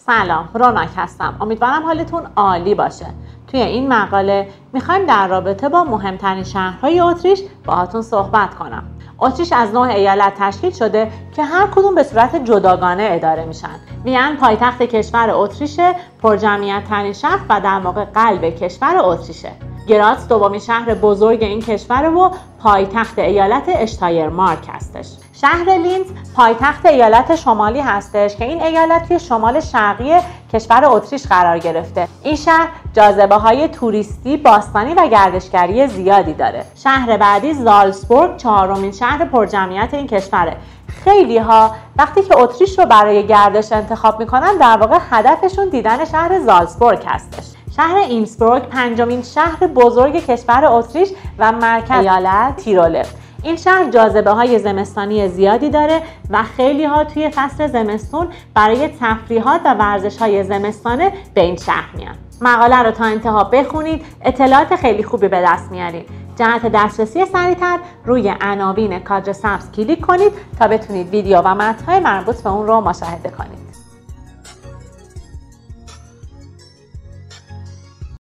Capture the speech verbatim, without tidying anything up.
سلام، روناک هستم. امیدوارم حالتون عالی باشه. توی این مقاله میخوایم در رابطه با مهمترین شهرهای اتریش باهاتون صحبت کنم. اتریش از نه ایالت تشکیل شده که هر کدوم به صورت جداگانه اداره میشن. وین پایتخت کشور اتریشه، پرجمعیت ترین شهر و در واقع قلب کشور اتریشه. گراц دومین شهر بزرگ این کشور و پایتخت ایالت اشتایرمارک هستش. شهر لینز پایتخت ایالت شمالی هستش که این ایالت توی شمال شرقی کشور اتریش قرار گرفته. این شهر جاذبه های توریستی، باستانی و گردشگری زیادی داره. شهر بعدی زالتسبورگ چهارمین شهر پرجمعیت این کشوره. خیلی ها وقتی که اتریش رو برای گردش انتخاب میکنن در واقع هدفشون دیدن شهر زالتسبورگ هستش. شهر اینسبروک پنجمین شهر بزرگ کشور اتریش و مرکز ایالت تیروله. این شهر جاذبه های زمستانی زیادی داره و خیلی ها توی فصل زمستون برای تفریحات و ورزش های زمستانه به این شهر میان. مقاله رو تا انتها بخونید، اطلاعات خیلی خوبی به دست میارید. جهت دسترسی سریعتر روی عناوین کادر سبز کلیک کنید تا بتونید ویدیو و متن‌های مربوط به اون رو مشاهده کنید.